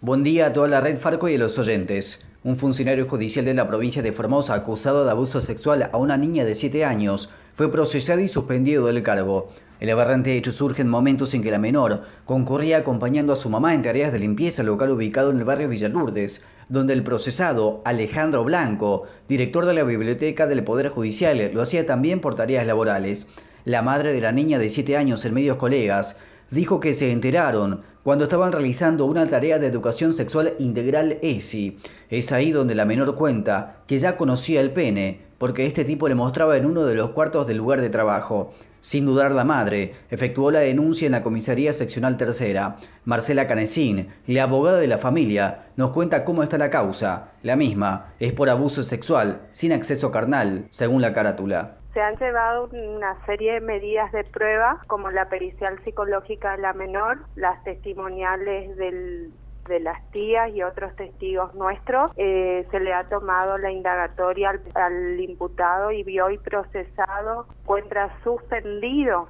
Buen día a toda la red Farco y a los oyentes. Un funcionario judicial de la provincia de Formosa acusado de abuso sexual a una niña de 7 años fue procesado y suspendido del cargo. El aberrante hecho surge en momentos en que la menor concurría acompañando a su mamá en tareas de limpieza local ubicado en el barrio Villalurdes, donde el procesado, Alejandro Blanco, director de la Biblioteca del Poder Judicial, lo hacía también por tareas laborales. La madre de la niña de 7 años en medios colegas dijo que se enteraron cuando estaban realizando una tarea de educación sexual integral ESI. Es ahí donde la menor cuenta que ya conocía el pene, porque este tipo le mostraba en uno de los cuartos del lugar de trabajo. Sin dudar, la madre efectuó la denuncia en la Comisaría Seccional Tercera. Marcela Canesín, la abogada de la familia, nos cuenta cómo está la causa. La misma es por abuso sexual, sin acceso carnal, según la carátula. Se han llevado una serie de medidas de prueba, como la pericial psicológica de la menor, las testimoniales de las tías y otros testigos nuestros. Se le ha tomado la indagatoria al imputado y vio y procesado, encuentra suspendido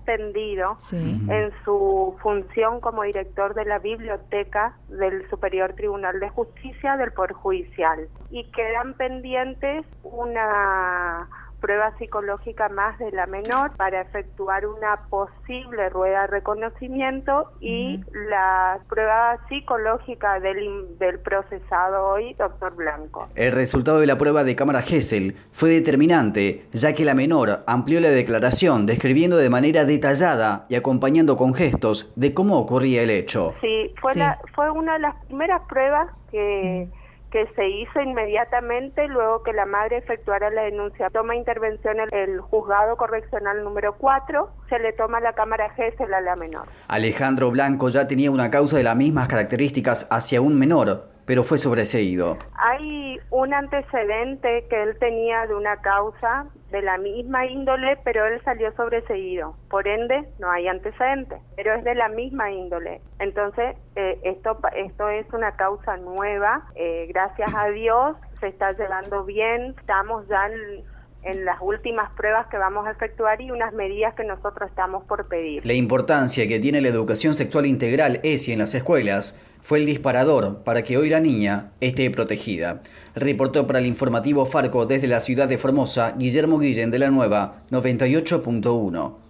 sí, en su función como director de la biblioteca del Superior Tribunal de Justicia del Poder Judicial. Y quedan pendientes una prueba psicológica más de la menor para efectuar una posible rueda de reconocimiento y la prueba psicológica del procesado hoy, doctor Blanco. El resultado de la prueba de cámara Gesell fue determinante, ya que la menor amplió la declaración describiendo de manera detallada y acompañando con gestos de cómo ocurría el hecho. Sí, fue una de las primeras pruebas que se hizo inmediatamente luego que la madre efectuara la denuncia. Toma intervención el juzgado correccional número 4, se le toma la cámara Gesell a la menor. Alejandro Blanco ya tenía una causa de las mismas características hacia un menor, pero fue sobreseído. Hay un antecedente que él tenía de una causa de la misma índole, pero él salió sobreseído. Por ende, no hay antecedente, pero es de la misma índole. Entonces, esto es una causa nueva. Gracias a Dios se está llevando bien. Estamos ya en las últimas pruebas que vamos a efectuar y unas medidas que nosotros estamos por pedir. La importancia que tiene la educación sexual integral ESI en las escuelas fue el disparador para que hoy la niña esté protegida. Reportó para el informativo Farco desde la ciudad de Formosa, Guillermo Guillén de la Nueva 98.1.